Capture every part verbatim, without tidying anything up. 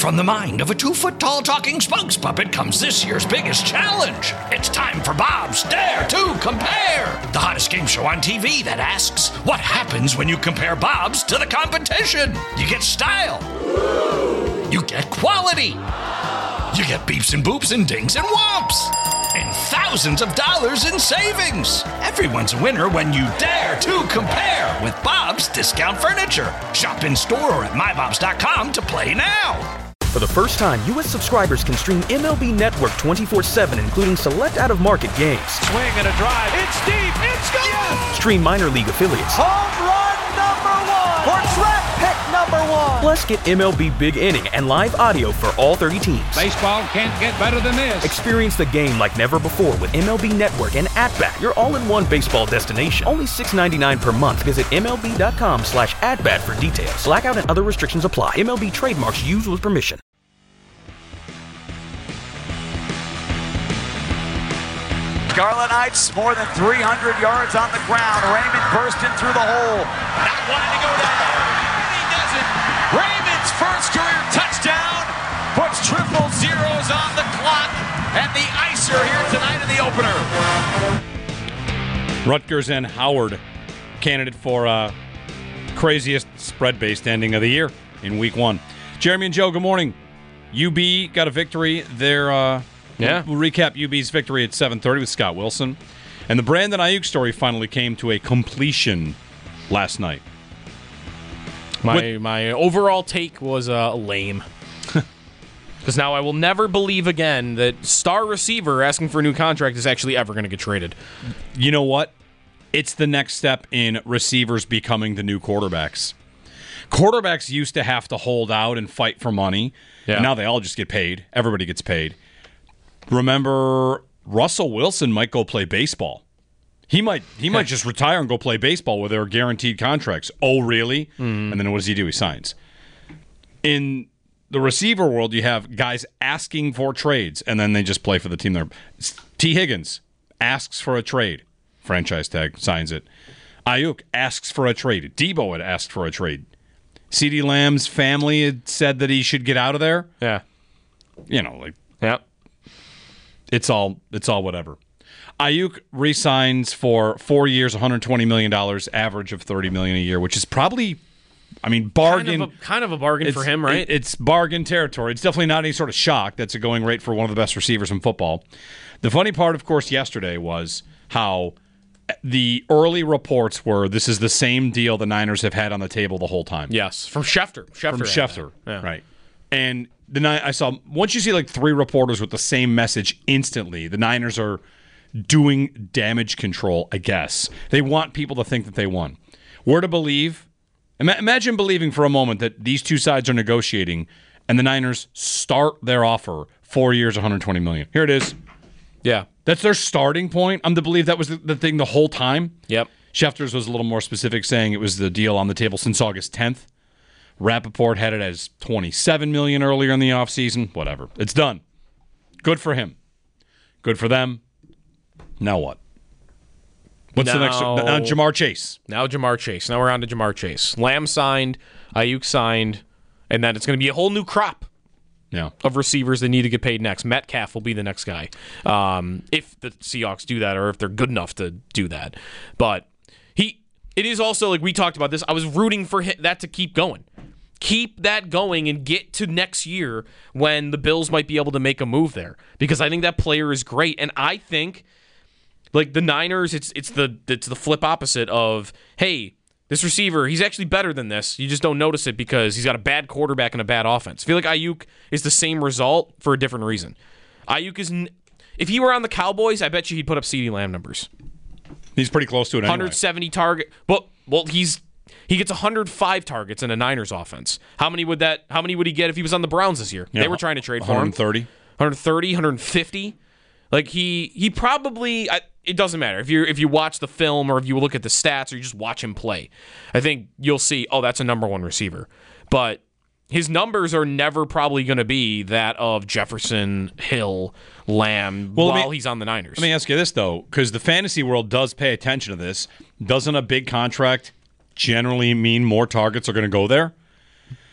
From the mind of a two-foot-tall talking spokes puppet comes this year's biggest challenge. It's time for Bob's Dare to Compare, the hottest game show on T V that asks, what happens when you compare Bobs to the competition? You get style. You get quality. You get beeps and boops and dings and whomps. And thousands of dollars in savings. Everyone's a winner when you dare to compare with Bob's Discount Furniture. Shop in store or at my bobs dot com to play now. For the first time, U S subscribers can stream M L B Network twenty-four seven, including select out-of-market games. Swing and a drive. It's deep. It's gone. Yes! Stream minor league affiliates. Home run number one. Or track pick number one. Plus, get M L B Big Inning and live audio for all thirty teams. Baseball can't get better than this. Experience the game like never before with M L B Network and At-Bat, your all-in-one baseball destination. Only six dollars and ninety-nine cents per month. Visit M L B dot com slash at bat for details. Blackout and other restrictions apply. M L B trademarks used with permission. Scarlet Knights more than three hundred yards on the ground. Raymond bursting through the hole. Not wanting to go down. And he does it. Raymond's first career touchdown puts triple zeros on the clock. And the icer here tonight in the opener. Rutgers and Howard, candidate for uh, craziest spread-based ending of the year in week one. Jeremy and Joe, good morning. U B got a victory. They're... Uh, Yeah. We'll recap U B's victory at seven thirty with Scott Wilson. And the Brandon Ayuk story finally came to a completion last night. My with, my overall take was uh, lame. Because now I will never believe again that star receiver asking for a new contract is actually ever going to get traded. You know what? It's the next step in receivers becoming the new quarterbacks. Quarterbacks used to have to hold out and fight for money. Yeah. And now they all just get paid. Everybody gets paid. Remember, Russell Wilson might go play baseball. He might he might just retire and go play baseball where there are guaranteed contracts. Oh, really? Mm. And then what does he do? He signs. In the receiver world, you have guys asking for trades, and then they just play for the team. There, T. Higgins asks for a trade. Franchise tag, signs it. Ayuk asks for a trade. Debo had asked for a trade. CeeDee Lamb's family had said that he should get out of there. Yeah. You know, like... Yeah. It's all it's all whatever. Ayuk re-signs for four years, one hundred twenty million dollars, average of thirty million dollars a year, which is probably, I mean, bargain. Kind of a, kind of a bargain for him, right? It, it's bargain territory. It's definitely not any sort of shock. That's a going rate for one of the best receivers in football. The funny part, of course, yesterday was how the early reports were this is the same deal the Niners have had on the table the whole time. Yes, from Schefter. Schefter From Schefter, yeah. right. And the I saw once you see like three reporters with the same message instantly, the Niners are doing damage control, I guess. They want people to think that they won. We're to believe, imagine believing for a moment that these two sides are negotiating and the Niners start their offer, four years, one hundred twenty million dollars. Here it is. Yeah. That's their starting point. I'm to believe that was the, the thing the whole time. Yep. Schefter's was a little more specific, saying it was the deal on the table since August tenth. Rappaport had it as twenty-seven million dollars earlier in the offseason. Whatever. It's done. Good for him. Good for them. Now what? What's now, the next? Now Jamar Chase. Now Jamar Chase. Now we're on to Jamar Chase. Lamb signed, Ayuk signed, and then it's going to be a whole new crop yeah. of receivers that need to get paid next. Metcalf will be the next guy. Um, if the Seahawks do that or if they're good enough to do that. But he, it is also, like we talked about this, I was rooting for that to keep going. Keep that going and get to next year when the Bills might be able to make a move there, because I think that player is great. And I think, like the Niners, it's it's the it's the flip opposite of, hey, this receiver, he's actually better than this. You just don't notice it because he's got a bad quarterback and a bad offense. I feel like Ayuk is the same result for a different reason. Ayuk is, n- if he were on the Cowboys, I bet you he'd put up CeeDee Lamb numbers. He's pretty close to it anyway. one hundred seventy target, but well, he's. He gets one hundred five targets in a Niners offense. How many would that? How many would he get if he was on the Browns this year? Yeah, they were trying to trade for him. one hundred thirty. one hundred thirty, one hundred fifty. Like he he probably I, it doesn't matter if you if you watch the film or if you look at the stats or you just watch him play. I think you'll see, oh, that's a number one receiver. But his numbers are never probably going to be that of Jefferson, Hill, Lamb well, while me, he's on the Niners. Let me ask you this though, because the fantasy world does pay attention to this. Doesn't a big contract generally mean more targets are going to go there?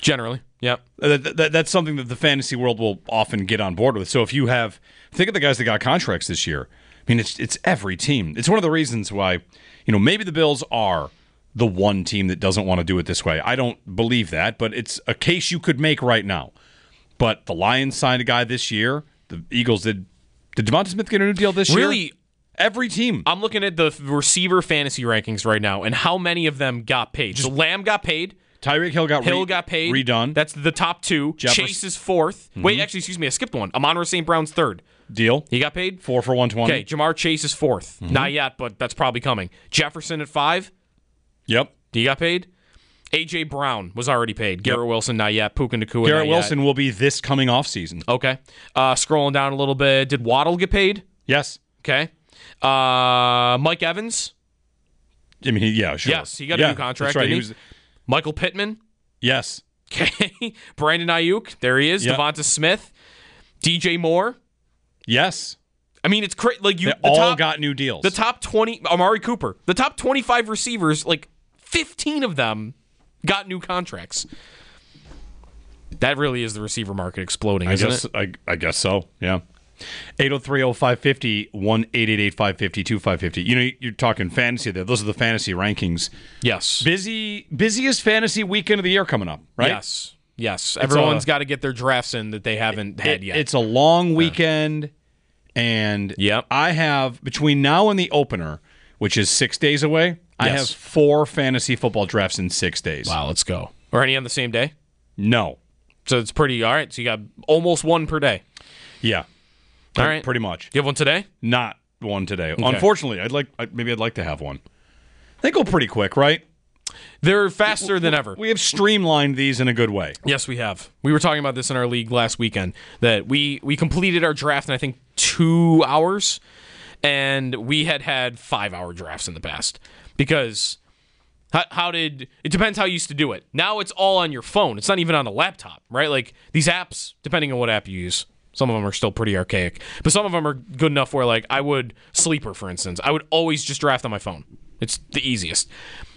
Generally, yeah. That, that, that's something that the fantasy world will often get on board with. So if you have, think of the guys that got contracts this year. I mean, it's it's every team. It's one of the reasons why, you know, maybe the Bills are the one team that doesn't want to do it this way. I don't believe that, but it's a case you could make right now. But the Lions signed a guy this year. The Eagles did. Did Devonta Smith get a new deal this year? Really? Every team. I'm looking at the receiver fantasy rankings right now, and how many of them got paid. So Lamb got paid. Tyreek Hill got Hill re- got paid. redone. That's the top two. Jefferson. Chase is fourth. Mm-hmm. Wait, actually, excuse me, I skipped one. Amon-Ra Saint Brown's third. Deal. He got paid? Four for one twenty. Okay, Jamar Chase is fourth. Mm-hmm. Not yet, but that's probably coming. Jefferson at five. Yep. He got paid. A J. Brown was already paid. Garrett yep. Wilson, not yet. Puka Nacua, Garrett not Wilson yet. will be this coming off season. Okay. Uh, scrolling down a little bit. Did Waddle get paid? Yes. Okay. Uh, Mike Evans? I mean, he, yeah, sure. Yes, he got yeah, a new contract. That's right. He he was, Michael Pittman? Yes. Okay. Brandon Ayuk. There he is. Yep. Devonta Smith. D J Moore. Yes. I mean, it's crazy. Like you, they the all top, got new deals. The top twenty, Amari Cooper. The top twenty-five receivers, like fifteen of them got new contracts. That really is the receiver market exploding, I isn't guess, it? I, I guess so, yeah. eight oh three oh five five oh, one eight eight eight five five oh two five five oh. You know, you're talking fantasy there. Those are the fantasy rankings. Yes. Busy, busiest fantasy weekend of the year coming up, right? Yes. Yes. Everyone's got to get their drafts in that they haven't it, had yet. It's a long weekend, and yep. I have, between now and the opener, which is six days away, yes. I have four fantasy football drafts in six days. Wow, let's go. Are any on the same day? No. So it's pretty, all right. So you got almost one per day. Yeah. All right. Pretty much. You have one today? Not one today. Okay. Unfortunately, I'd like maybe I'd like to have one. They go pretty quick, right? They're faster than ever. We have streamlined these in a good way. Yes, we have. We were talking about this in our league last weekend, that we, we completed our draft in, I think, two hours, and we had had five-hour drafts in the past. Because how, how did... It depends how you used to do it. Now it's all on your phone. It's not even on a laptop, right? Like, these apps, depending on what app you use, some of them are still pretty archaic. But some of them are good enough where, like, I would... Sleeper, for instance. I would always just draft on my phone. It's the easiest.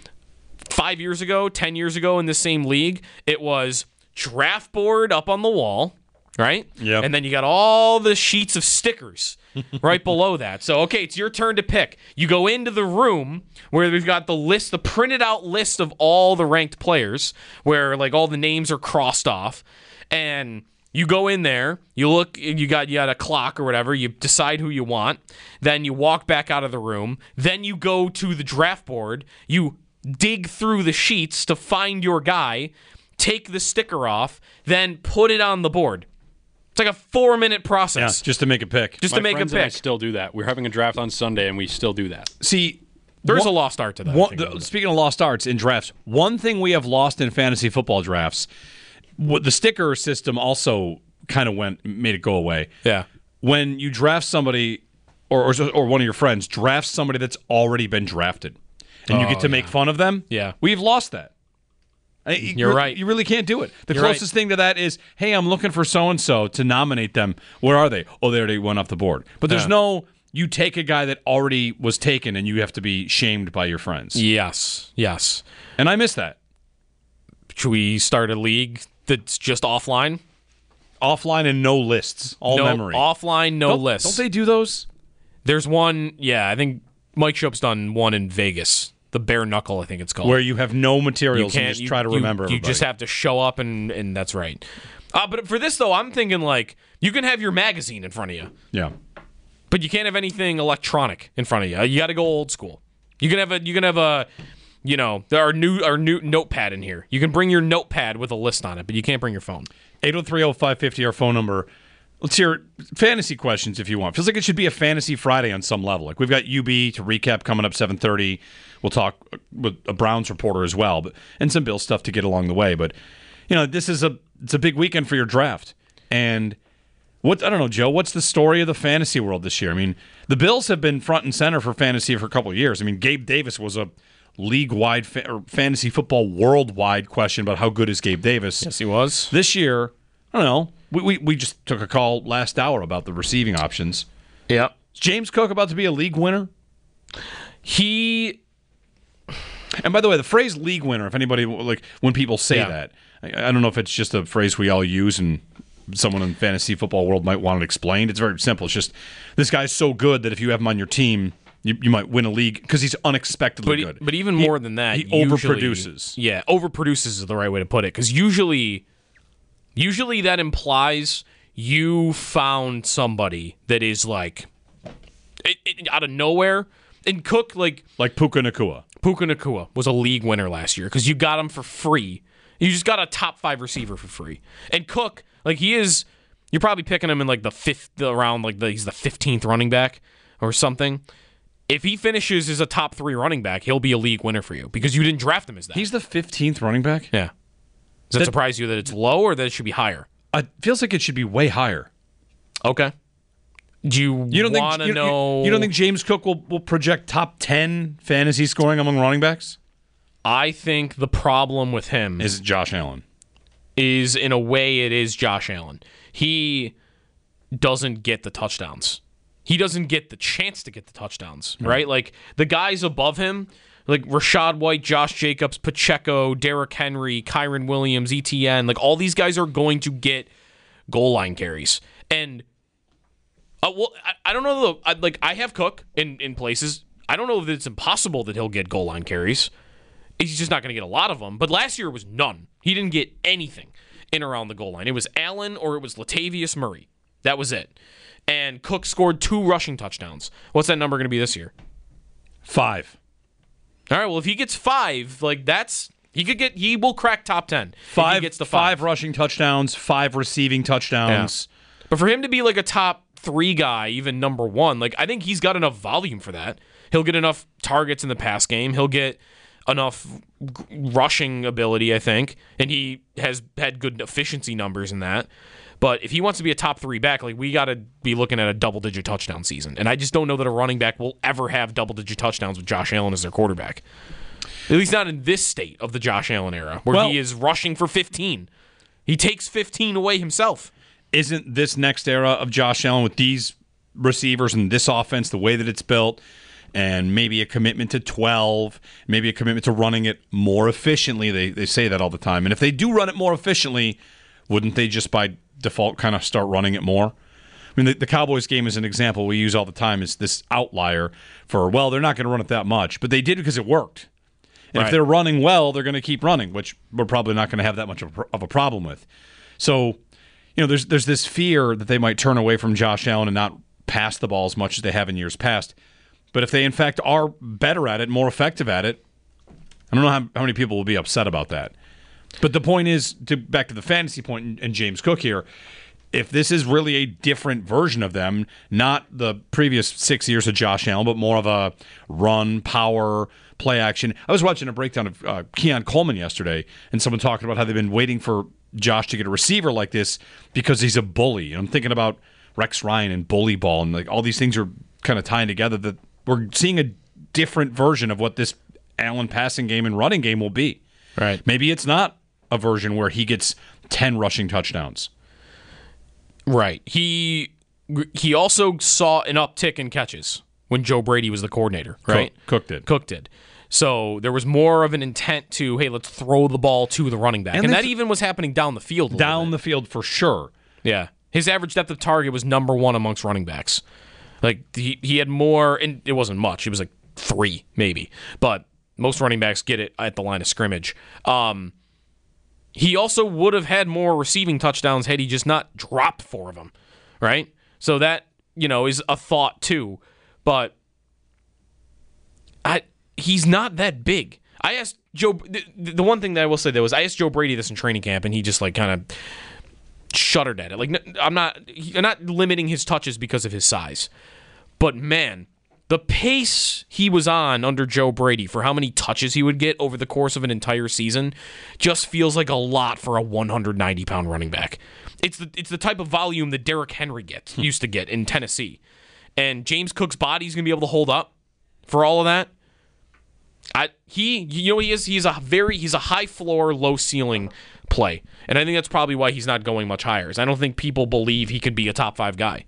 Five years ago, ten years ago in this same league, it was draft board up on the wall, right? Yep. And then you got all the sheets of stickers right below that. So, okay, it's your turn to pick. You go into the room where we've got the list, the printed out list of all the ranked players, where like all the names are crossed off, and you go in there, you look, you got you got a clock or whatever, you decide who you want, then you walk back out of the room, then you go to the draft board, you dig through the sheets to find your guy, take the sticker off, then put it on the board. It's like a four-minute process. Yeah, just to make a pick. Just My to make a friends and I pick. still do that. We're having a draft on Sunday, and we still do that. See, there's one, a lost art to that. One, the, speaking of lost arts in drafts, one thing we have lost in fantasy football drafts, what the sticker system also kind of went made it go away. Yeah. When you draft somebody, or, or or one of your friends drafts somebody that's already been drafted, and oh, you get to yeah. make fun of them, yeah, we've lost that. You You're re- right. You really can't do it. The You're closest right. thing to that is, hey, I'm looking for so-and-so to nominate them. Where are they? Oh, they already went off the board. But there's Yeah. no, you take a guy that already was taken and you have to be shamed by your friends. Yes, yes. And I miss that. Should we start a league that's just offline? Offline and no lists. All no, memory. Offline, no don't, lists. Don't they do those? There's one, yeah, I think Mike Shope's done one in Vegas. The bare knuckle, I think it's called. Where you have no materials you and can't, just you, try to you, remember You everybody. just have to show up, and, and that's right. Uh, but for this, though, I'm thinking, like, you can have your magazine in front of you. Yeah. But you can't have anything electronic in front of you. You got to go old school. You can have a, you can have a, you know, there are new, our new notepad in here. You can bring your notepad with a list on it, but you can't bring your phone. eight oh three oh five five oh, our phone number. Let's hear fantasy questions if you want. Feels like it should be a fantasy Friday on some level. Like we've got U B to recap coming up seven thirty. We'll talk with a Browns reporter as well, but and some Bills stuff to get along the way. But you know, this is a it's a big weekend for your draft. And what I don't know, Joe, what's the story of the fantasy world this year? I mean, the Bills have been front and center for fantasy for a couple of years. I mean, Gabe Davis was a league-wide fa- or fantasy football worldwide question about how good is Gabe Davis. Yes, he was. This year, I don't know. We, we we just took a call last hour about the receiving options. Yep. Is James Cook about to be a league winner? He And by the way, the phrase league winner, if anybody, like, when people say Yeah. that, I, I don't know if it's just a phrase we all use and someone in the fantasy football world might want it explained. It's very simple. It's just, this guy's so good that if you have him on your team, you, you might win a league because he's unexpectedly But, good. but even He- more than that, he usually- overproduces. Yeah, overproduces is the right way to put it. Because usually, usually that implies you found somebody that is like it, it, out of nowhere. And Cook, like Like Puka Nacua. Puka Nacua was a league winner last year because you got him for free. You just got a top five receiver for free. And Cook, like he is, you're probably picking him in like the fifth around, like the, he's the fifteenth running back or something. If he finishes as a top three running back, he'll be a league winner for you because you didn't draft him as that. He's the fifteenth running back? Yeah. Does that, That- surprise you that it's low or that it should be higher? It feels like it should be way higher. Okay. Do you, You don't want think to you, know? You, you don't think James Cook will, will project top ten fantasy scoring among running backs? I think the problem with him Is Josh Allen. is, in a way, it is Josh Allen. He doesn't get the touchdowns. He doesn't get the chance to get the touchdowns, right? Like, the guys above him, like Rashad White, Josh Jacobs, Pacheco, Derrick Henry, Kyron Williams, E T N, like, all these guys are going to get goal line carries. And, uh, well, I, I don't know, though. I, like, I have Cook in, in places. I don't know if it's impossible that he'll get goal line carries. He's just not going to get a lot of them. But last year it was none. He didn't get anything in around the goal line. It was Allen or it was Latavius Murray. That was it. And Cook scored two rushing touchdowns. What's that number going to be this year? Five. All right, well, if he gets five, like that's he could get he will crack top ten. Five, if he gets the five five. rushing touchdowns, five receiving touchdowns. Yeah. But for him to be like a top three guy, even number one, like I think he's got enough volume for that. He'll get enough targets in the pass game. He'll get enough g- rushing ability, I think, and he has had good efficiency numbers in that. But if he wants to be a top three back, like we got to be looking at a double-digit touchdown season. And I just don't know that a running back will ever have double-digit touchdowns with Josh Allen as their quarterback. At least not in this state of the Josh Allen era, where Well- he is rushing for fifteen. He takes fifteen away himself. Isn't this next era of Josh Allen with these receivers and this offense, the way that it's built, and maybe a commitment to twelve, maybe a commitment to running it more efficiently? They they say that all the time. And if they do run it more efficiently, wouldn't they just by default kind of start running it more? I mean, the, the Cowboys game is an example we use all the time. Is this outlier for, well, they're not going to run it that much, but they did because it worked. And Right. if they're running well, they're going to keep running, which we're probably not going to have that much of a, pro- of a problem with. So, you know, there's there's this fear that they might turn away from Josh Allen and not pass the ball as much as they have in years past. But if they, in fact, are better at it, more effective at it, I don't know how, how many people will be upset about that. But the point is, to back to the fantasy point and, and James Cook here, if this is really a different version of them, not the previous six years of Josh Allen, but more of a run, power, play action. I was watching a breakdown of uh, Keon Coleman yesterday, and someone talking about how they've been waiting for Josh to get a receiver like this because he's a bully. And I'm thinking about Rex Ryan and bully ball, and like all these things are kind of tying together that we're seeing a different version of what this Allen passing game and running game will be. Right. Maybe it's not a version where he gets ten rushing touchdowns. Right. He he also saw an uptick in catches when Joe Brady was the coordinator, right? Cook, Cook did. Cook did. So there was more of an intent to, hey, let's throw the ball to the running back. And And, they that th- even was happening down the field a little Down bit. the field for sure. Yeah. His average depth of target was number one amongst running backs. Like, he, he had more, and it wasn't much. It was like three, maybe. But most running backs get it at the line of scrimmage. Um, he also would have had more receiving touchdowns had he just not dropped four of them, right? So that, you know, is a thought too. But I he's not that big. I asked Joe, the, the one thing that I will say, though, is I asked Joe Brady this in training camp, and he just, like, kind of shuddered at it. Like, I'm not, I'm not limiting his touches because of his size. But, man, the pace he was on under Joe Brady for how many touches he would get over the course of an entire season just feels like a lot for a one hundred ninety pound running back. It's the it's the type of volume that Derrick Henry gets used to get in Tennessee. And James Cook's body's going to be able to hold up for all of that. I he you know he is he's a very he's a high floor, low ceiling play. And I think that's probably why he's not going much higher. Is I don't think people believe he could be a top five guy.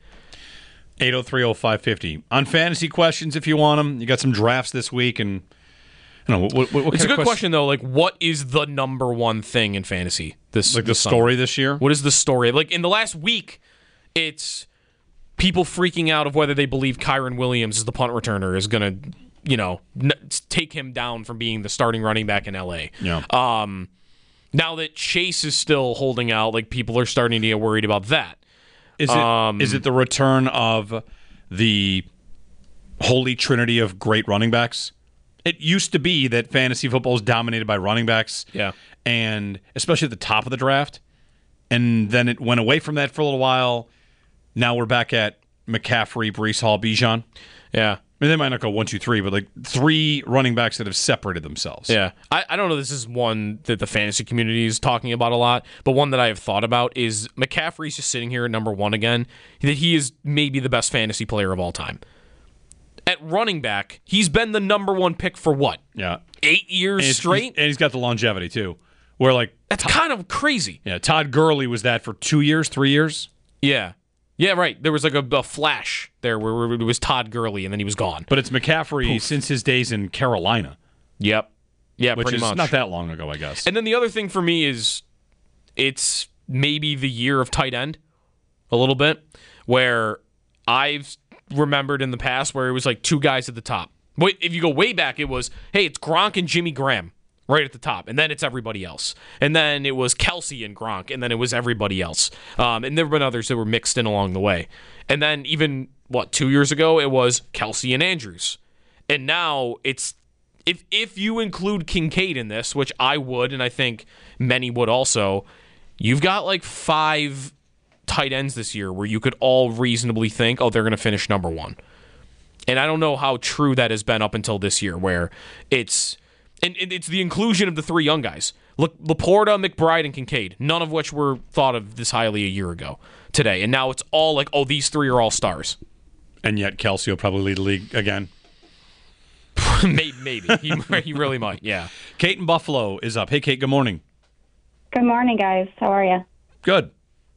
eight oh three oh five fifty. On fantasy questions, if you want them, you got some drafts this week, and I don't know, what, what, what it's a kind good of question, though. Like, what is the number one thing in fantasy? This Like the this story summer? this year? What is the story? Like, in the last week, it's people freaking out of whether they believe Kyron Williams is the punt returner is going to, you know, n- take him down from being the starting running back in L A. Yeah. Um, now that Chase is still holding out, like, people are starting to get worried about that. Is it Um, is it the return of the holy trinity of great running backs? It used to be that fantasy football was dominated by running backs. Yeah. And especially at the top of the draft. And then it went away from that for a little while. Now we're back at McCaffrey, Breece Hall, Bijan. Yeah. I mean, they might not go one, two, three, but like three running backs that have separated themselves. Yeah. I, I don't know this is one that the fantasy community is talking about a lot, but one that I have thought about is McCaffrey's just sitting here at number one again, that he is maybe the best fantasy player of all time. At running back, he's been the number one pick for what? Yeah. Eight years And he's- straight? And he's got the longevity, too. Where, like, That's kind of crazy. yeah, Todd Gurley was that for two years, three years. Yeah. Yeah, right. There was like a, a flash there where, where it was Todd Gurley and then he was gone. But it's McCaffrey since his days in Carolina, Yep. Yeah, which pretty is much. not that long ago, I guess. And then the other thing for me is it's maybe the year of tight end a little bit, where I've remembered in the past where it was like two guys at the top. Wait, if you go way back, it was, hey, it's Gronk and Jimmy Graham right at the top, and then it's everybody else. And then it was Kelsey and Gronk, and then it was everybody else. Um, and there have been others that were mixed in along the way. And then even, what, two years ago, it was Kelsey and Andrews. And now it's, if if you include Kincaid in this, which I would, and I think many would also, you've got like five tight ends this year where you could all reasonably think, oh, they're going to finish number one. And I don't know how true that has been up until this year, where it's and it's the inclusion of the three young guys, Laporta, McBride, and Kincaid, none of which were thought of this highly a year ago today. And now it's all like, oh, these three are all stars. And yet Kelsey will probably lead the league again. maybe, maybe. He, he really might, yeah. Kate in Buffalo is up. Hey, Kate, good morning. Good morning, guys. How are you? Good.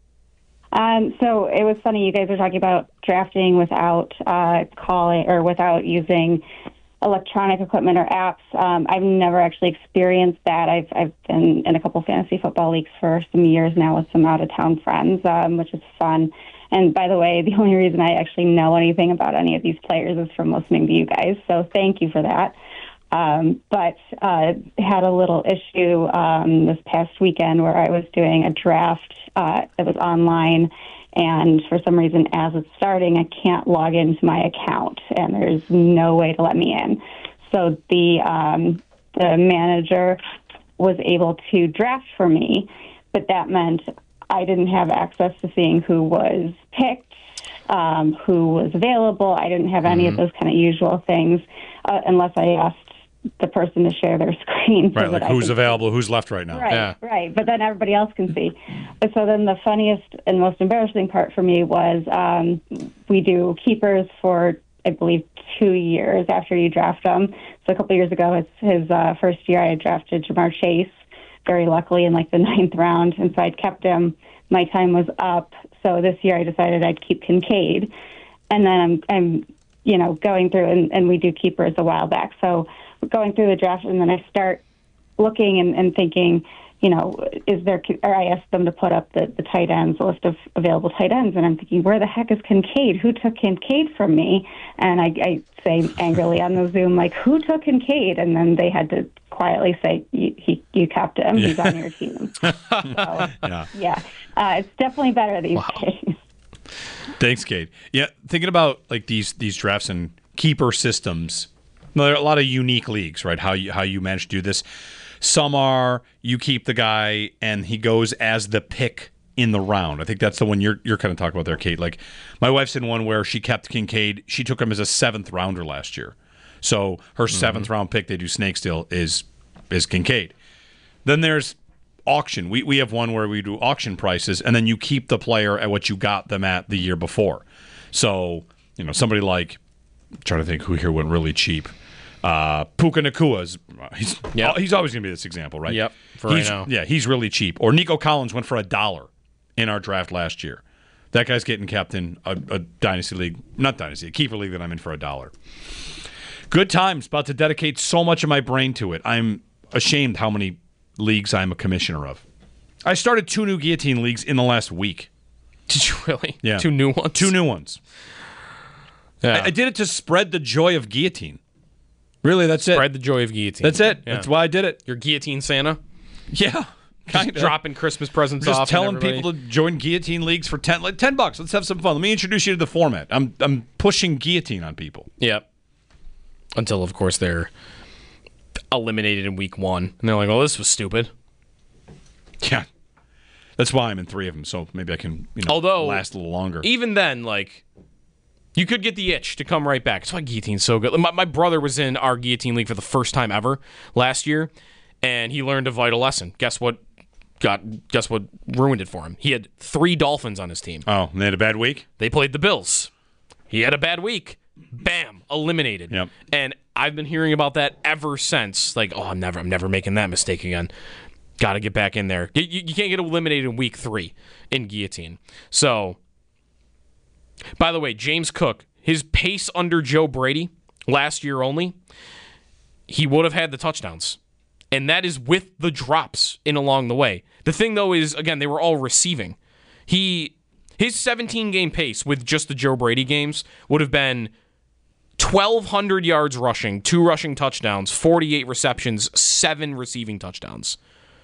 Um, so it was funny, you guys were talking about drafting without uh, calling or without using electronic equipment or apps. Um, I've never actually experienced that. I've I've been in a couple fantasy football leagues for some years now with some out-of-town friends, um, which is fun. And by the way, the only reason I actually know anything about any of these players is from listening to you guys, so thank you for that. Um, but uh, had a little issue um, this past weekend where I was doing a draft uh, that was online, and for some reason, as it's starting, I can't log into my account, and there's no way to let me in. So the um, the manager was able to draft for me, but that meant I didn't have access to seeing who was picked, um, who was available. I didn't have any mm-hmm. of those kind of usual things uh, unless I asked the person to share their screen. Right, so like that who's I could available, who's left right now. Right, yeah. right. But then everybody else can see. So then the funniest and most embarrassing part for me was um, we do keepers for, I believe, two years after you draft them. So a couple years ago, it's his uh, first year, I had drafted Jamar Chase, very luckily in like the ninth round, and so I'd kept him. My time was up, so this year I decided I'd keep Kincaid. And then I'm, I'm you know, going through, and, and we do keepers a while back. So going through the draft, and then I start looking and, and thinking, you know, is there, or I asked them to put up the, the tight ends, the list of available tight ends, and I'm thinking, where the heck is Kincaid? Who took Kincaid from me? And I, I say angrily on the Zoom, like, who took Kincaid? And then they had to quietly say, you, he, you kept him. Yeah. He's on your team. So, yeah, yeah. Uh, it's definitely better these wow. days. Thanks, Kate. Yeah, thinking about like these these drafts and keeper systems. There are a lot of unique leagues, right? How you how you manage to do this. Some are you keep the guy and he goes as the pick in the round. I think that's the one you're you're kind of talking about there, Kate. Like my wife's in one where she kept Kincaid. She took him as a seventh rounder last year. So her mm-hmm. seventh round pick, they do snake still, is is Kincaid. Then there's auction. We we have one where we do auction prices, and then you keep the player at what you got them at the year before. So, you know, somebody like, I'm trying to think who here went really cheap. Uh, Puka Nakua's, he's yep. he's always going to be this example, right? Yep, for he's, right now. Yeah, he's really cheap. Or Nico Collins went for a dollar in our draft last year. That guy's getting kept in a, a dynasty league, not dynasty, a keeper league that I'm in for a dollar. Good times. About to dedicate so much of my brain to it. I'm ashamed how many leagues I'm a commissioner of. I started two new guillotine leagues in the last week. Did you really? Yeah. Two new ones? Two new ones. Yeah. I, I did it to spread the joy of guillotine. Really, that's spread it. Spread the joy of guillotine. That's it. Yeah. That's why I did it. Your guillotine Santa? Yeah. Kind of. Dropping Christmas presents just off. Just telling people to join guillotine leagues for ten, like ten bucks. Let's have some fun. Let me introduce you to the format. I'm I'm pushing guillotine on people. Yep. Until, of course, they're eliminated in week one. And they're like, oh, this was stupid. Yeah. That's why I'm in three of them, so maybe I can you know, Although, last a little longer. Even then, like, you could get the itch to come right back. That's why guillotine's so good. My, my brother was in our guillotine league for the first time ever last year, and he learned a vital lesson. Guess what got? Guess what ruined it for him? He had three Dolphins on his team. Oh, and they had a bad week? They played the Bills. He had a bad week. Bam, eliminated. Yep. And I've been hearing about that ever since. Like, oh, I'm never, I'm never making that mistake again. Got to get back in there. You, you, you can't get eliminated in week three in guillotine. So, by the way, James Cook, his pace under Joe Brady last year only, he would have had the touchdowns. And that is with the drops in along the way. The thing, though, is, again, they were all receiving. He His seventeen-game pace with just the Joe Brady games would have been twelve hundred yards rushing, two rushing touchdowns, forty-eight receptions, seven receiving touchdowns.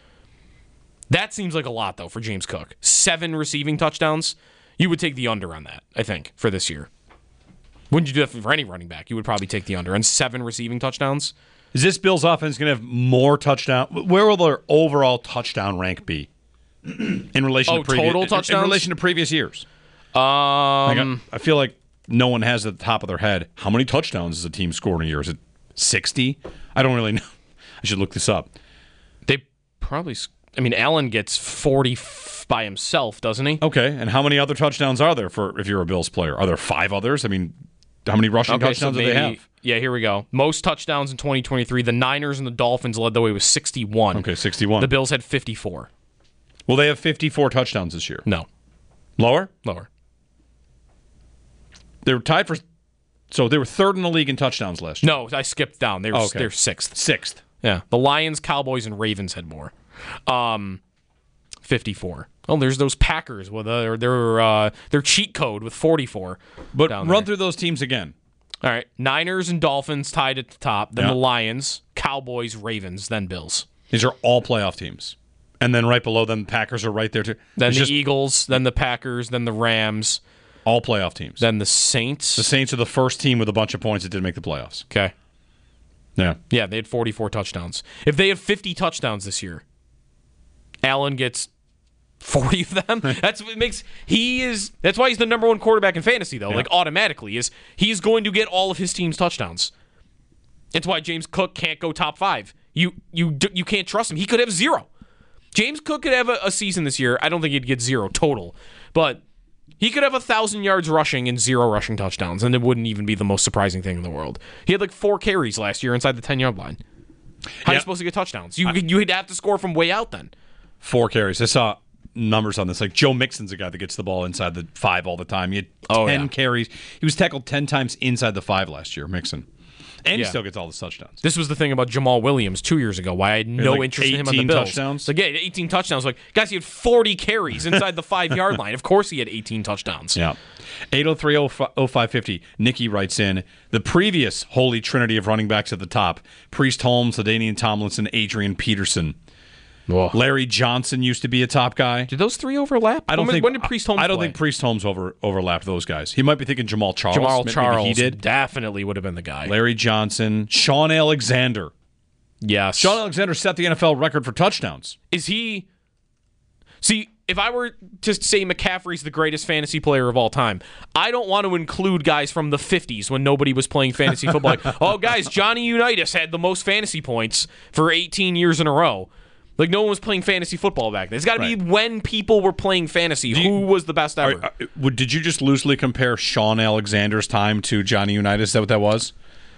That seems like a lot, though, for James Cook. Seven receiving touchdowns. You would take the under on that, I think, for this year. Wouldn't you do that for any running back? You would probably take the under. And seven receiving touchdowns? Is this Bills offense going to have more touchdown? Where will their overall touchdown rank be in relation oh, to previous total touchdowns? In relation to previous years? Um, like I, I feel like no one has at the top of their head how many touchdowns does a team score in a year? Is it sixty? I don't really know. I should look this up. They probably. I mean, Allen gets forty f- by himself, doesn't he? Okay, and how many other touchdowns are there for if you're a Bills player? Are there five others? I mean, how many rushing okay, touchdowns so do maybe, they have? Yeah, here we go. Most touchdowns in twenty twenty-three. The Niners and the Dolphins led the way with sixty-one. Okay, sixty-one. The Bills had fifty-four. Will they have fifty-four touchdowns this year? No. Lower? Lower. They were tied for... So they were third in the league in touchdowns last year? No, I skipped down. They were, oh, okay. They're sixth. Sixth. Yeah. The Lions, Cowboys, and Ravens had more. Um, fifty-four. Oh, there's those Packers with their their uh, their cheat code with forty-four. But down run there. through those teams again. All right. Niners and Dolphins tied at the top. Then Yeah. the Lions, Cowboys, Ravens, then Bills. These are all playoff teams. And then right below them, Packers are right there too. Then It's the just Eagles, then the Packers, then the Rams. all playoff teams. Then the Saints. The Saints are the first team with a bunch of points that didn't make the playoffs. Okay. Yeah. Yeah, they had forty-four touchdowns. If they have fifty touchdowns this year, Allen gets forty of them. That's what makes he is. That's why he's the number one quarterback in fantasy, though. Yeah. Like automatically, is he's going to get all of his team's touchdowns. It's why James Cook can't go top five. You you you can't trust him. He could have zero. James Cook could have a, a season this year. I don't think he'd get zero total, but he could have a thousand yards rushing and zero rushing touchdowns, and it wouldn't even be the most surprising thing in the world. He had like four carries last year inside the ten-yard line. How are Yeah. you supposed to get touchdowns? You you'd have to score from way out then. Four carries. I saw numbers on this. Like Joe Mixon's a guy that gets the ball inside the five all the time. He had Oh, ten yeah. carries. He was tackled ten times inside the five last year, Mixon. And Yeah. he still gets all the touchdowns. This was the thing about Jamal Williams two years ago, why I had no like interest in him on the eighteen Bills. touchdowns? Like, yeah, eighteen touchdowns. Like, guys, he had forty carries inside the five-yard line. Of course he had eighteen touchdowns. Yeah. eight oh three oh five fifty. Nikki writes in, the previous holy trinity of running backs at the top, Priest Holmes, LaDainian Tomlinson, Adrian Peterson. Whoa. Larry Johnson used to be a top guy. Did those three overlap? I don't when, think when did Priest Holmes I don't play? think Priest Holmes over overlapped those guys. He might be thinking Jamal Charles. Jamal Maybe Charles he did. definitely would have been the guy. Larry Johnson, Sean Alexander. Yes. Sean Alexander set the N F L record for touchdowns. Is he... See, if I were to say McCaffrey's the greatest fantasy player of all time, I don't want to include guys from the fifties when nobody was playing fantasy football. Like, oh, guys, Johnny Unitas had the most fantasy points for eighteen years in a row. Like, no one was playing fantasy football back then. It's got to Right. be when people were playing fantasy. you- Who was the best ever? Are- are- would- did you just loosely compare Sean Alexander's time to Johnny Unitas? Is that what that was?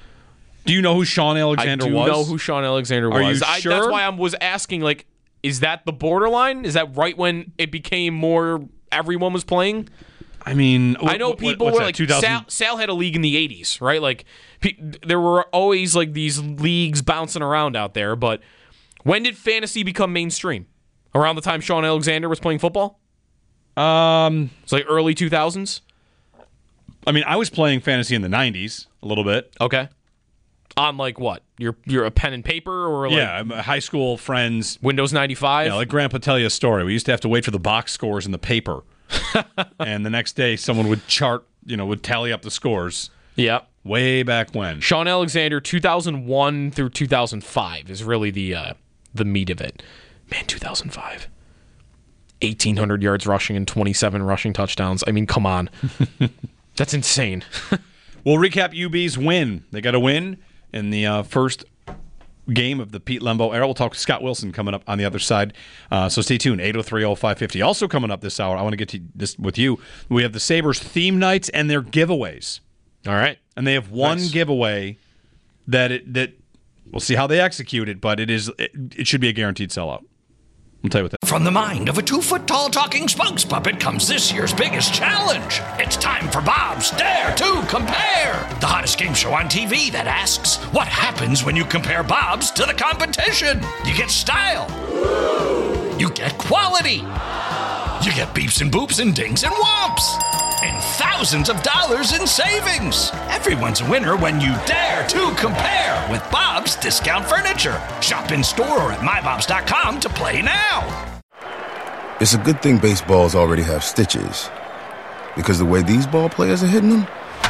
Do you know who Sean Alexander I do was? know who Sean Alexander was. Are you I, sure? That's why I was asking, like, is that the borderline? Is that right when it became more everyone was playing? I mean, I know what, people what's were that, like, two thousand Sal, Sal had a league in the eighties, right? Like, pe- there were always like these leagues bouncing around out there. But when did fantasy become mainstream? Around the time Sean Alexander was playing football? Um, it's like early two thousands. I mean, I was playing fantasy in the nineties a little bit. Okay. On like what? You're you're a pen and paper or like yeah, high school friends. Windows ninety-five. Yeah, like Grandpa tell you a story. We used to have to wait for the box scores in the paper, and the next day someone would chart, you know, would tally up the scores. Yeah, way back when. Sean Alexander, two thousand one through two thousand five is really the uh, the meat of it. Man, two thousand five. eighteen hundred yards rushing and twenty-seven rushing touchdowns. I mean, come on. That's insane. We'll recap U B's win. They got a win in the uh, first game of the Pete Lembo era. We'll talk to Scott Wilson coming up on the other side. Uh, so stay tuned. eight oh three oh five fifty. Also coming up this hour, I want to get to this with you. We have the Sabres theme nights and their giveaways. All right. And they have one nice. giveaway that it, that we'll see how they execute it, but it is it, it should be a guaranteed sellout. I'll tell you what that. From the mind of a two-foot-tall talking spokes puppet comes this year's biggest challenge. It's time for Bob's Dare to Compare, the hottest game show on T V that asks, what happens when you compare Bob's to the competition? You get style. You get quality. You get beeps and boops and dings and whomps. And thousands of dollars in savings. Everyone's a winner when you dare to compare with Bob's Discount Furniture. Shop in store or at my bobs dot com to play now. It's a good thing baseballs already have stitches, because the way these ball players are hitting them,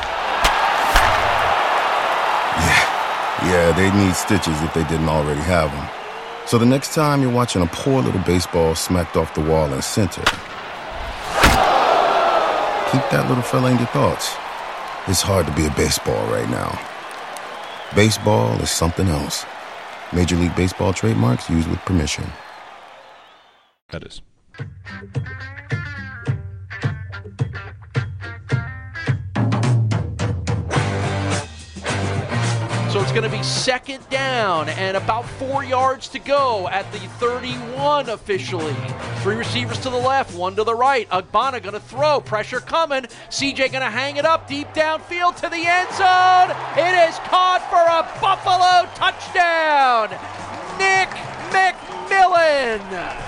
yeah, yeah, they need stitches if they didn't already have them. So the next time you're watching a poor little baseball smacked off the wall in center, keep that little fella in your thoughts. It's hard to be a baseball right now. Baseball is something else. Major League Baseball trademarks used with permission. That is. So it's going to be second down and about four yards to go at the thirty-one officially. Three receivers to the left, one to the right. Agbana going to throw, pressure coming. C J going to hang it up deep downfield to the end zone. It is caught for a Buffalo touchdown. Nick McMillan.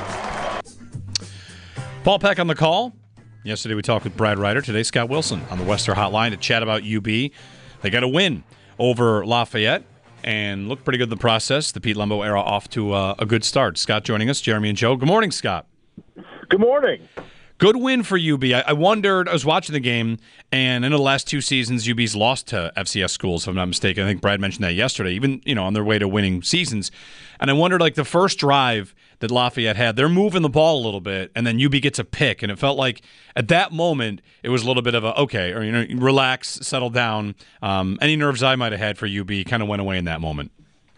Paul Peck on the call. Yesterday we talked with Brad Ryder. Today Scott Wilson on the Western Hotline to chat about U B. They got a win over Lafayette and looked pretty good in the process. The Pete Lembo era off to uh, a good start. Scott joining us, Jeremy and Joe. Good morning, Scott. Good morning. Good win for U B. I, I wondered, I was watching the game, and in the last two seasons, U B's lost to F C S schools, if I'm not mistaken. I think Brad mentioned that yesterday, even, you know, on their way to winning seasons. And I wondered, like, the first drive that Lafayette had, they're moving the ball a little bit, and then U B gets a pick, and it felt like at that moment it was a little bit of a, okay, or, you know, relax, settle down. Um, any nerves I might have had for U B kind of went away in that moment.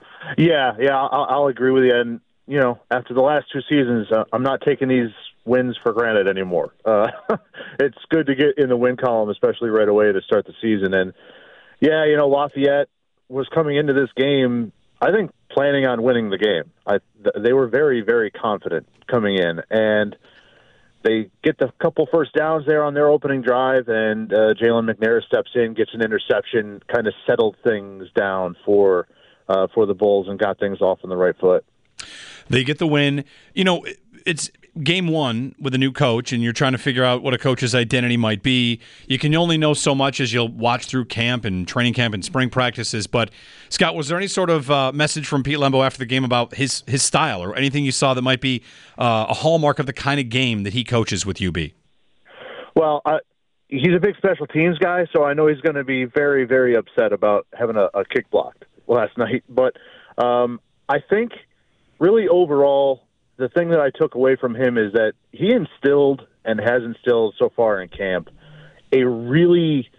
Yeah, yeah, I'll, I'll agree with you. And, you know, after the last two seasons, uh, I'm not taking these wins for granted anymore. Uh, it's good to get in the win column, especially right away to start the season. And, yeah, you know, Lafayette was coming into this game, I think, planning on winning the game. I, th- they were very, very confident coming in, and they get the couple first downs there on their opening drive, and uh, Jalen McNair steps in, gets an interception, kind of settled things down for uh, for the Bulls and got things off on the right foot. They get the win. You know, it's game one with a new coach, and you're trying to figure out what a coach's identity might be. You can only know so much as you'll watch through camp and training camp and spring practices. But, Scott, was there any sort of uh, message from Pete Lembo after the game about his, his style or anything you saw that might be uh, a hallmark of the kind of game that he coaches with U B? Well, I, he's a big special teams guy, so I know he's going to be very, very upset about having a, a kick blocked last night. But um, I think really overall, the thing that I took away from him is that he instilled and has instilled so far in camp a really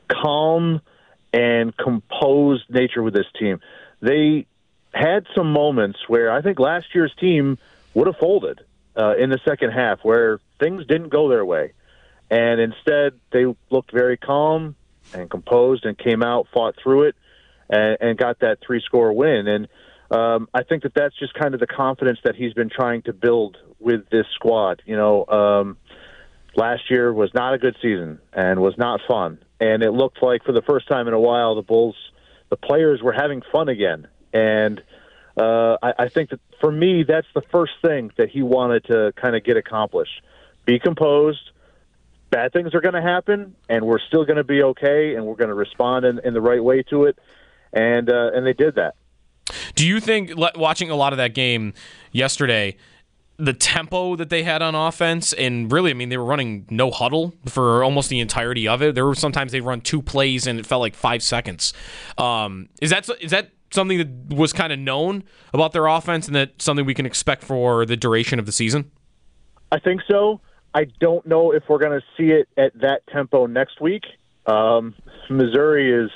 calm and composed nature with this team. They had some moments where I think last year's team would have folded uh, in the second half where things didn't go their way. And instead, they looked very calm and composed and came out, fought through it, and, and got that three-score win. And Um, I think that that's just kind of the confidence that he's been trying to build with this squad. You know, um, last year was not a good season and was not fun. And it looked like for the first time in a while, the Bulls, the players were having fun again. And uh, I, I think that for me, that's the first thing that he wanted to kind of get accomplished. Be composed. Bad things are going to happen, and we're still going to be okay, and we're going to respond in, in the right way to it. And uh, and they did that. Do you think, watching a lot of that game yesterday, the tempo that they had on offense, and really, I mean, they were running no huddle for almost the entirety of it. There were sometimes they'd run two plays and it felt like five seconds. Um, is that is that something that was kind of known about their offense, and that something we can expect for the duration of the season? I think so. I don't know if we're going to see it at that tempo next week. Um, Missouri is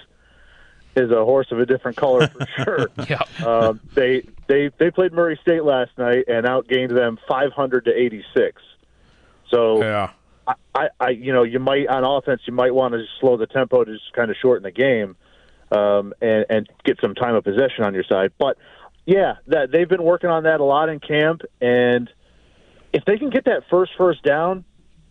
is a horse of a different color for sure. yeah. um, they they they played Murray State last night and outgained them five hundred to eighty-six. So yeah. I, I, I you know you might on offense you might want to slow the tempo to just kind of shorten the game um, and and get some time of possession on your side. But yeah, that they've been working on that a lot in camp, and if they can get that first first down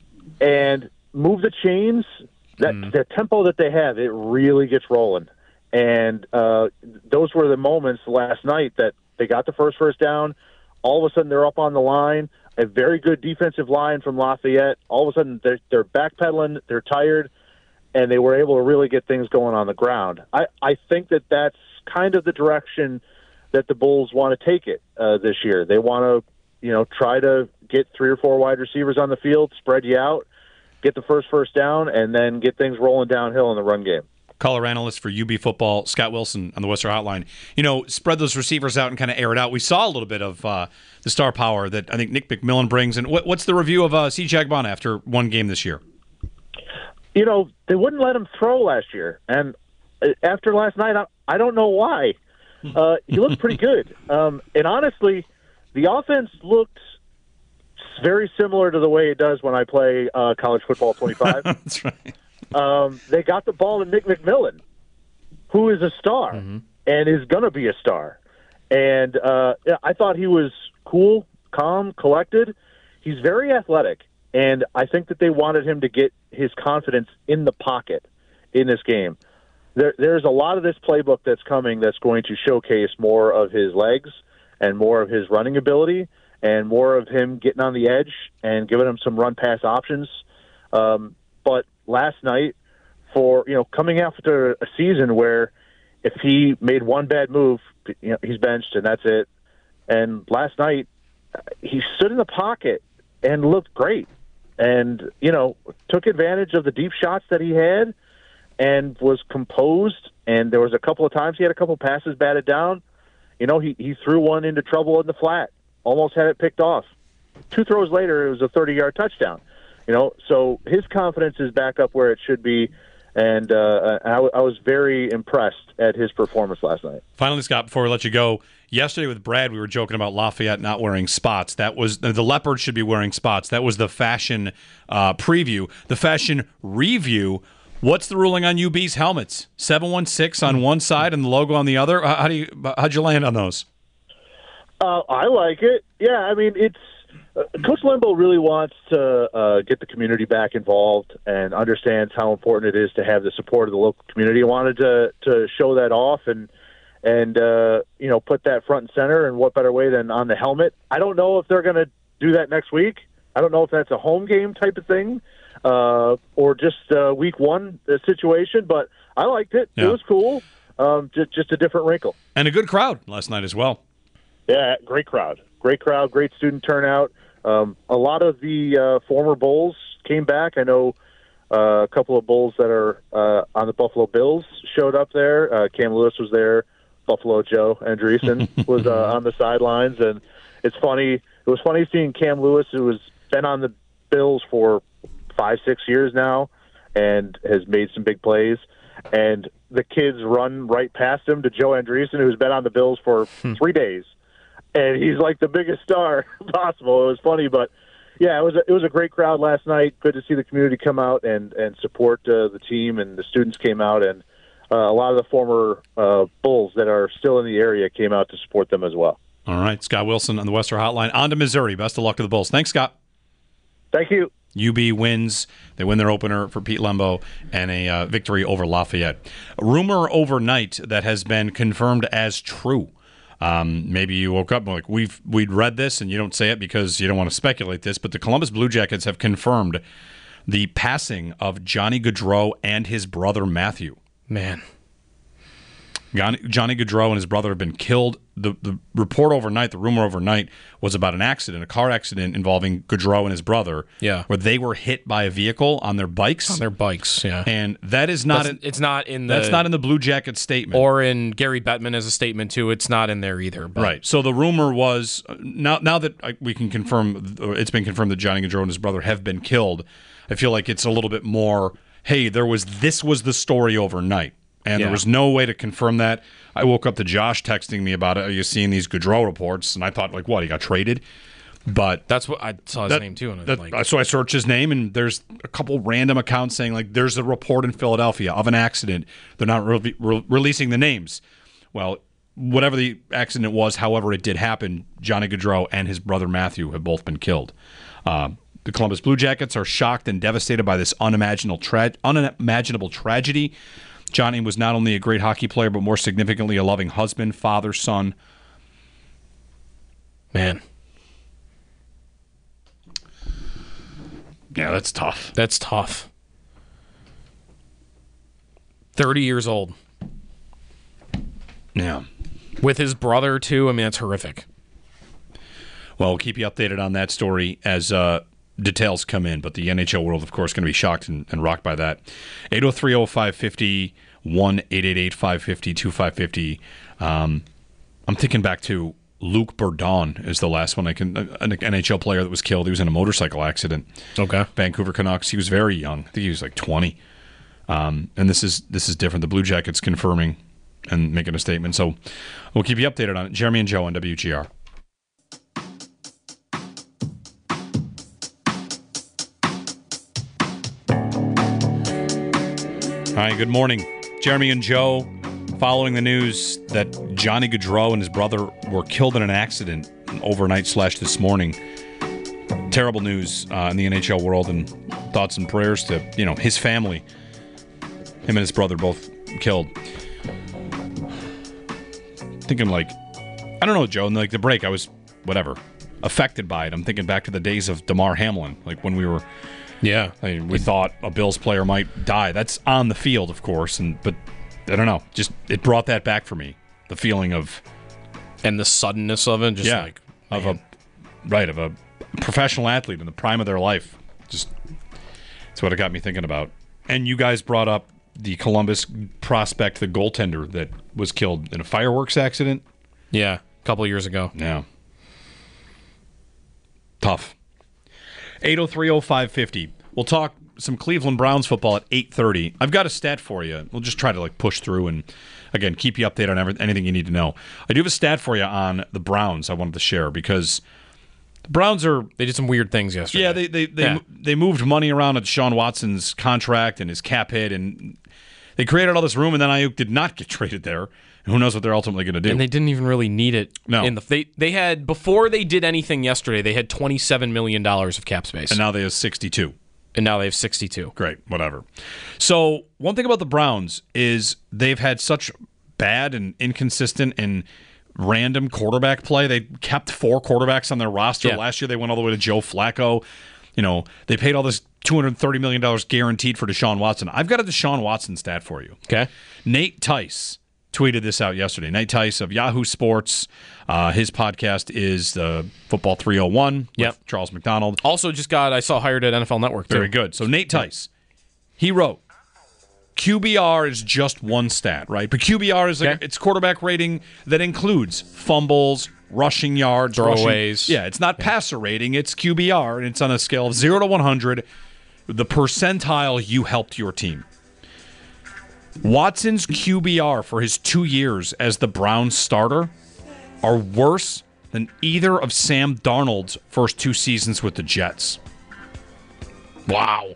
and move the chains, that mm. the tempo that they have, it really gets rolling. And uh, those were the moments last night that they got the first first down. All of a sudden, they're up on the line. A very good defensive line from Lafayette. All of a sudden, they're, they're backpedaling. They're tired, and they were able to really get things going on the ground. I, I think that that's kind of the direction that the Bulls want to take it uh, this year. They want to, you know, try to get three or four wide receivers on the field, spread you out, get the first first down, and then get things rolling downhill in the run game. Color analyst for U B football, Scott Wilson on the Western Hotline. You know, spread those receivers out and kind of air it out. We saw a little bit of uh, the star power that I think Nick McMillan brings. And what, what's the review of uh, C J Agbana after one game this year? You know, they wouldn't let him throw last year. And after last night, I, I don't know why. Uh, he looked pretty good. Um, and honestly, the offense looked very similar to the way it does when I play uh, college football twenty-five. That's right. Um, they got the ball to Nick McMillan, who is a star mm-hmm. and is going to be a star. And uh, I thought he was cool, calm, collected. He's very athletic, and I think that they wanted him to get his confidence in the pocket in this game. There, there's a lot of this playbook that's coming that's going to showcase more of his legs and more of his running ability and more of him getting on the edge and giving him some run-pass options. Um, but last night, for you know, coming after a season where if he made one bad move, you know, he's benched and that's it. And last night, he stood in the pocket and looked great, and you know, took advantage of the deep shots that he had, and was composed. And there was a couple of times he had a couple passes batted down. You know, he he threw one into trouble in the flat, almost had it picked off. Two throws later, it was a thirty-yard touchdown. You know, so his confidence is back up where it should be, and uh, I, I was very impressed at his performance last night. Finally, Scott, before we let you go, yesterday with Brad, we were joking about Lafayette not wearing spots. That was the Leopards should be wearing spots. That was the fashion uh, preview. The fashion review. What's the ruling on U B's helmets? seven one six on one side and the logo on the other. How do you how'd you land on those? Uh, I like it. Yeah, I mean it's. Uh, Coach Limbo really wants to uh, get the community back involved and understands how important it is to have the support of the local community. I wanted to to show that off and and uh, you know, put that front and center. And what better way than on the helmet? I don't know if they're going to do that next week. I don't know if that's a home game type of thing uh, or just a week one situation. But I liked it. Yeah. It was cool. Um, just just a different wrinkle and a good crowd last night as well. Yeah, great crowd. Great crowd, great student turnout. Um, a lot of the uh, former Bulls came back. I know uh, a couple of Bulls that are uh, on the Buffalo Bills showed up there. Uh, Cam Lewis was there. Buffalo Joe Andreessen was uh, on the sidelines. And it's funny. It was funny seeing Cam Lewis, who has been on the Bills for five, six years now and has made some big plays. And the kids run right past him to Joe Andreessen, who's been on the Bills for three days. And he's like the biggest star possible. It was funny, but yeah, it was a, it was a great crowd last night. Good to see the community come out and and support uh, the team, and the students came out, and uh, a lot of the former uh, Bulls that are still in the area came out to support them as well. All right, Scott Wilson on the Western Hotline. On to Missouri. Best of luck to the Bulls. Thanks, Scott. Thank you. U B wins. They win their opener for Pete Lembo and a uh, victory over Lafayette. A rumor overnight that has been confirmed as true. Um, maybe you woke up and like we've we'd read this and you don't say it because you don't want to speculate this, but the Columbus Blue Jackets have confirmed the passing of Johnny Gaudreau and his brother Matthew. Man. Johnny, Johnny Gaudreau and his brother have been killed. The the report overnight, the rumor overnight, was about an accident, a car accident involving Gaudreau and his brother, yeah, where they were hit by a vehicle on their bikes. On their bikes, yeah. And that is not in, it's not in the that's not in the Blue Jacket statement, or in Gary Bettman as a statement too. It's not in there either. But. Right. So the rumor was now now that I, we can confirm, it's been confirmed that Johnny Gaudreau and his brother have been killed. I feel like it's a little bit more. Hey, there was this was the story overnight. And yeah. there was no way to confirm that. I woke up to Josh texting me about it. Are you seeing these Gaudreau reports? And I thought, like, what? He got traded? But that's what I saw his that, name too. And that, like, so I searched his name, and there's a couple random accounts saying, like, there's a report in Philadelphia of an accident. They're not re- re- releasing the names. Well, whatever the accident was, however it did happen, Johnny Gaudreau and his brother Matthew have both been killed. Uh, the Columbus Blue Jackets are shocked and devastated by this unimaginable, tra- unimaginable tragedy. Johnny was not only a great hockey player, but more significantly a loving husband, father, son. Man. Yeah, that's tough. That's tough. thirty years old. Yeah. With his brother, too. I mean, that's horrific. Well, we'll keep you updated on that story as uh, details come in, but the N H L world, of course, going to be shocked and, and rocked by that. eight oh three oh five five oh, one eight eight eight five five oh two five five oh. Um, I'm thinking back to Luc Bourdon is the last one I can, an N H L player that was killed. He was in a motorcycle accident. Okay. Vancouver Canucks. He was very young. I think he was like twenty. Um, and this is this is different. The Blue Jackets confirming and making a statement. So we'll keep you updated on it. Jeremy and Joe on W G R. Hi, good morning. Jeremy and Joe, following the news that Johnny Gaudreau and his brother were killed in an accident overnight slash this morning. Terrible news uh, in the N H L world, and thoughts and prayers to, you know, his family. Him and his brother both killed. Thinking like, I don't know, Joe, in like the break, I was, whatever, affected by it. I'm thinking back to the days of DeMar Hamlin, like when we were... Yeah, I mean, we thought a Bills player might die. That's on the field, of course, and but I don't know. Just it brought that back for me. The feeling of and the suddenness of it. Just yeah, like of man. a right of a professional athlete in the prime of their life. Just that's what it got me thinking about. And you guys brought up the Columbus prospect, the goaltender that was killed in a fireworks accident. Yeah, a couple years ago. Yeah, tough. eight oh three oh five five oh. We'll talk some Cleveland Browns football at eight thirty. I've got a stat for you. We'll just try to like push through and, again, keep you updated on every, anything you need to know. I do have a stat for you on the Browns I wanted to share because the Browns are... They did some weird things yesterday. Yeah, they they they, yeah. they moved money around at Deshaun Watson's contract and his cap hit, and they created all this room, and then Ayuk did not get traded there. Who knows what they're ultimately going to do? And they didn't even really need it. No. In the, they they had before they did anything yesterday. They had twenty-seven million dollars of cap space, and now they have sixty-two. And now they have sixty-two. Great, whatever. So one thing about the Browns is they've had such bad and inconsistent and random quarterback play. They kept four quarterbacks on their roster. Yeah. Last year they went all the way to Joe Flacco. You know, they paid all this two hundred thirty million dollars guaranteed for Deshaun Watson. I've got a Deshaun Watson stat for you. Okay. Nate Tice tweeted this out yesterday. Nate Tice of Yahoo Sports. Uh, his podcast is uh, Football three oh one with yep. Charles McDonald. Also just got, I saw, hired at N F L Network, too. Very good. So Nate Tice, he wrote, Q B R is just one stat, right? But Q B R is like, okay. it's quarterback rating that includes fumbles, rushing yards, throwaways. Rushing, yeah, it's not yeah. passer rating. It's Q B R, and it's on a scale of zero to one hundred, the percentile you helped your team. Watson's Q B R for his two years as the Browns starter are worse than either of Sam Darnold's first two seasons with the Jets. Wow.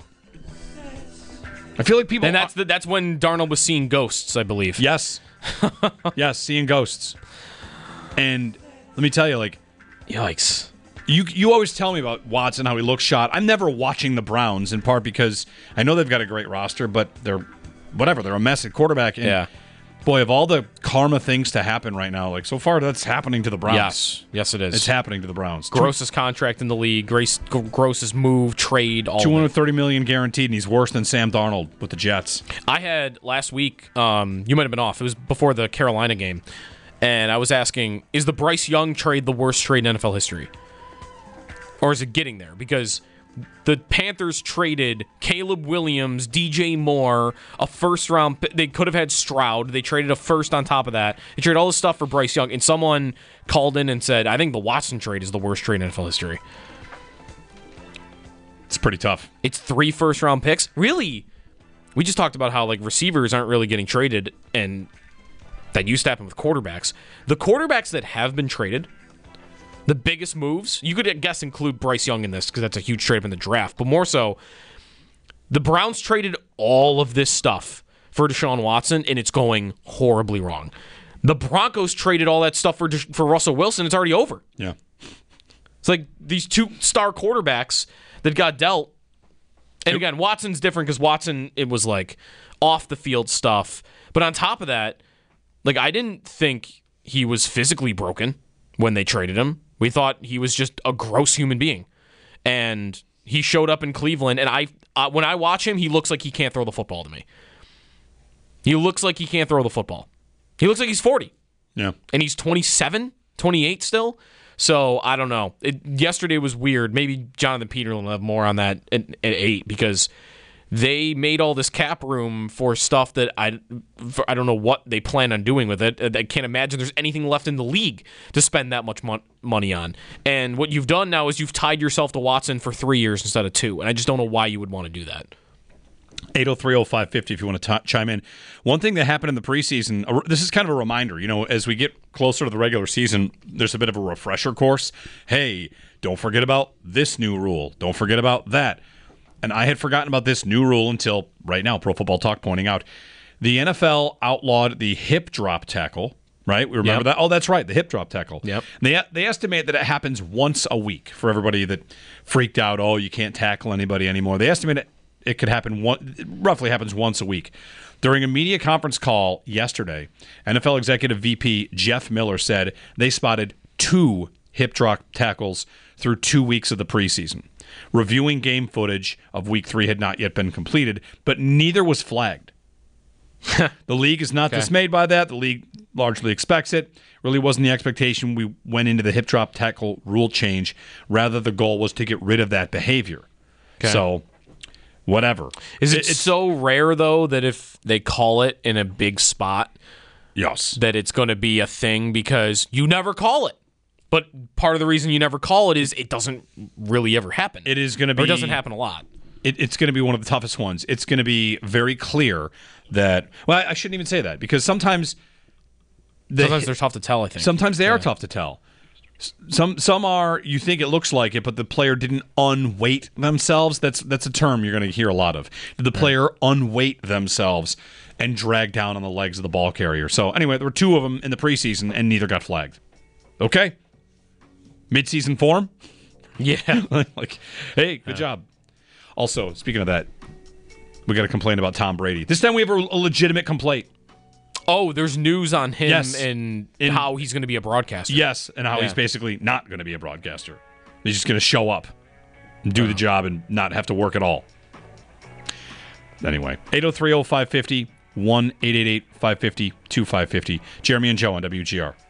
I feel like people... And that's the, that's when Darnold was seeing ghosts, I believe. Yes. yes, seeing ghosts. And let me tell you, like... Yikes. You you always tell me about Watson, how he looks shot. I'm never watching the Browns, in part because I know they've got a great roster, but they're, whatever, they're a mess at quarterback. And yeah. Boy, of all the karma things to happen right now, like so far that's happening to the Browns. Yes, yes it is. It's happening to the Browns. Grossest contract in the league, Grace, Grossest move, trade, all two hundred thirty million dollars guaranteed, and he's worse than Sam Darnold with the Jets. I had last week, um, you might have been off, it was before the Carolina game, and I was asking, is the Bryce Young trade the worst trade in N F L history? Or is it getting there? Because the Panthers traded Caleb Williams, D J Moore, a first round. They could have had Stroud. They traded a first on top of that. They traded all this stuff for Bryce Young. And someone called in and said, I think the Watson trade is the worst trade in N F L history. It's pretty tough. It's three first round picks. Really? We just talked about how like receivers aren't really getting traded, and that used to happen with quarterbacks. The quarterbacks that have been traded, the biggest moves, you could, I guess, include Bryce Young in this because that's a huge trade up in the draft. But more so, the Browns traded all of this stuff for Deshaun Watson, and it's going horribly wrong. The Broncos traded all that stuff for for Russell Wilson. It's already over. Yeah. It's like these two star quarterbacks that got dealt. And again, Watson's different because Watson, it was like off the field stuff. But on top of that, like I didn't think he was physically broken when they traded him. We thought he was just a gross human being. And he showed up in Cleveland, and I uh, when I watch him, he looks like he can't throw the football to me. He looks like he can't throw the football. He looks like he's forty. Yeah. And he's twenty-seven, twenty-eight still. So, I don't know. It, yesterday was weird. Maybe Jonathan Peterlin will have more on that at, at eight because they made all this cap room for stuff that I, for, I don't know what they plan on doing with it. I can't imagine there's anything left in the league to spend that much mon- money on. And what you've done now is you've tied yourself to Watson for three years instead of two. And I just don't know why you would want to do that. eight oh three oh five fifty if you want to t- chime in. One thing that happened in the preseason, this is kind of a reminder, you know, as we get closer to the regular season, there's a bit of a refresher course. Hey, don't forget about this new rule. Don't forget about that. And I had forgotten about this new rule until right now, Pro Football Talk pointing out. The N F L outlawed the hip drop tackle, right? We remember yep. that? Oh, that's right, the hip drop tackle. Yep. They, they estimate that it happens once a week for everybody that freaked out, oh, you can't tackle anybody anymore. They estimate it, it could happen, one, it roughly happens once a week. During a media conference call yesterday, N F L Executive V P Jeff Miller said they spotted two hip drop tackles through two weeks of the preseason. Reviewing game footage of week three had not yet been completed, but neither was flagged. The league is not okay. dismayed by that. The league largely expects it. Really wasn't the expectation we went into the hip drop tackle rule change. Rather, the goal was to get rid of that behavior. Okay. So, whatever. Is it, it it's so rare, though, that if they call it in a big spot, yes, that it's going to be a thing because you never call it? But part of the reason you never call it is it doesn't really ever happen. It is going to be. Or it doesn't happen a lot. It, it's going to be one of the toughest ones. It's going to be very clear that. Well, I shouldn't even say that because sometimes. The, sometimes they're tough to tell. I think sometimes they yeah. are tough to tell. Some some are you think it looks like it, but the player didn't unweight themselves. That's that's a term you're going to hear a lot of. Did the player unweight themselves and drag down on the legs of the ball carrier? So anyway, there were two of them in the preseason, and neither got flagged. Okay. Mid-season form? Yeah. Like, hey, good yeah. job. Also, speaking of that, we got to complain about Tom Brady. This time we have a, a legitimate complaint. Oh, there's news on him yes. and In, how he's going to be a broadcaster. Yes, and how yeah. he's basically not going to be a broadcaster. He's just going to show up and do oh. the job and not have to work at all. Anyway, eight oh three oh five fifty, one eight eight eight five five zero two five five zero. Jeremy and Joe on W G R.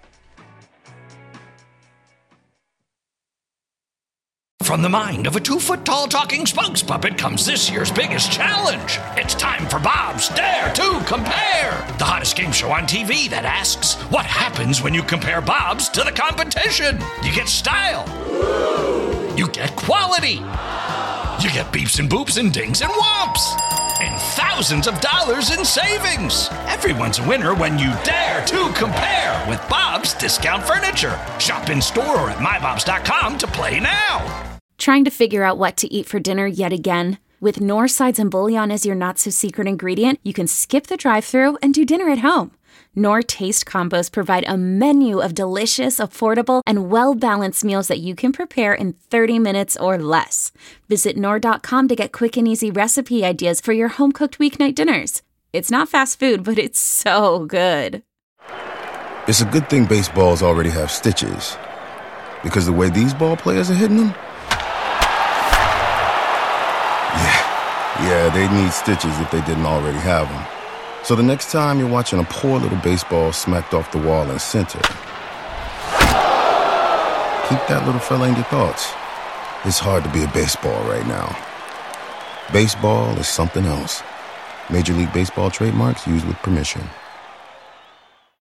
From the mind of a two-foot-tall talking spokes puppet comes this year's biggest challenge. It's time for Bob's Dare to Compare, the hottest game show on T V that asks, what happens when you compare Bob's to the competition? You get style. You get quality. You get beeps and boops and dings and whomps. And thousands of dollars in savings. Everyone's a winner when you dare to compare with Bob's Discount Furniture. Shop in store or at my bobs dot com to play now. Trying to figure out what to eat for dinner yet again? With North Sides and Bouillon as your not-so-secret ingredient, you can skip the drive-thru and do dinner at home. Knorr Taste Combos provide a menu of delicious, affordable, and well-balanced meals that you can prepare in thirty minutes or less. Visit Knorr dot com to get quick and easy recipe ideas for your home-cooked weeknight dinners. It's not fast food, but it's so good. It's a good thing baseballs already have stitches. Because the way these ball players are hitting them? Yeah, yeah, they need stitches if they didn't already have them. So the next time you're watching a poor little baseball smacked off the wall in center, keep that little fella in your thoughts. It's hard to be a baseball right now. Baseball is something else. Major League Baseball trademarks used with permission.